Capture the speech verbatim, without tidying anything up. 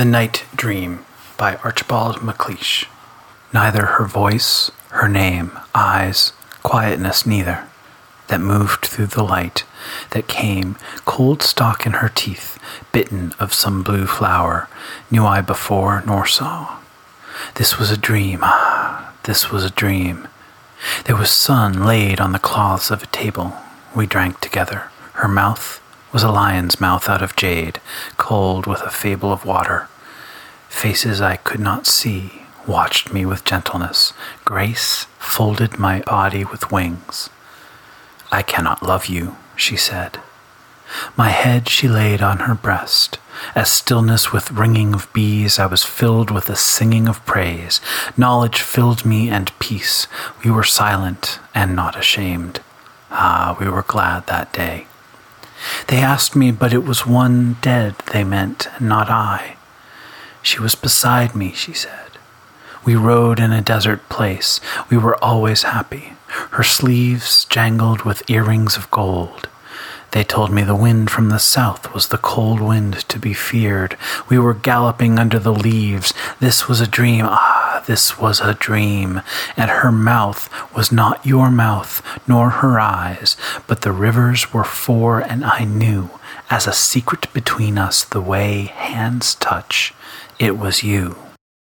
The Night Dream by Archibald MacLeish. Neither her voice, her name, eyes, quietness neither, that moved through the light, that came, cold stalk in her teeth, bitten of some blue flower, knew I before nor saw. This was a dream, ah, this was a dream. There was sun laid on the cloths of a table. We drank together. Her mouth was a lion's mouth out of jade, cold with a fable of water. Faces I could not see watched me with gentleness. Grace folded my body with wings. I cannot love you, she said. My head she laid on her breast. As stillness with ringing of bees, I was filled with a singing of praise. Knowledge filled me and peace. We were silent and not ashamed. Ah, we were glad that day. They asked me, but it was one dead they meant, and not I. She was beside me, she said. We rode in a desert place. We were always happy. Her sleeves jangled with earrings of gold. They told me the wind from the south was the cold wind to be feared. We were galloping under the leaves. This was a dream. Ah, this was a dream. And her mouth was not your mouth, nor her eyes, but the rivers were four, and I knew, as a secret between us, the way hands touch, it was you.